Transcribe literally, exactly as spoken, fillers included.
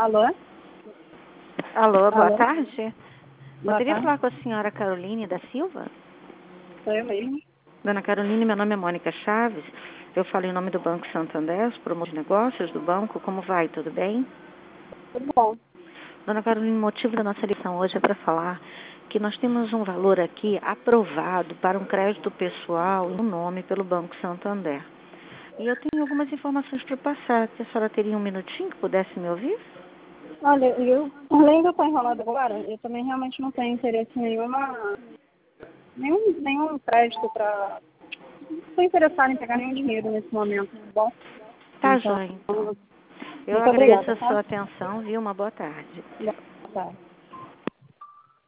Alô? Alô, boa Alô? tarde. Boa Poderia tarde. falar com a senhora Caroline da Silva? Sou eu mesmo. Dona Caroline, meu nome é Mônica Chaves. Eu falo em nome do Banco Santander, os promotores de negócios do banco. Como vai? Tudo bem? Tudo bom. Dona Caroline, o motivo da nossa lição hoje é para falar que nós temos um valor aqui aprovado para um crédito pessoal em nome pelo Banco Santander. E eu tenho algumas informações para passar. Se a senhora teria um minutinho que pudesse me ouvir? Olha, eu, além de eu estar enrolada agora, eu também realmente não tenho interesse em nenhuma, nenhum, nenhum crédito para... Não estou interessada em pegar nenhum dinheiro nesse momento, tá bom? Tá, Então, joia, então. Eu muito agradeço obrigada, a tá? sua atenção, viu? Uma boa tarde. Boa tarde.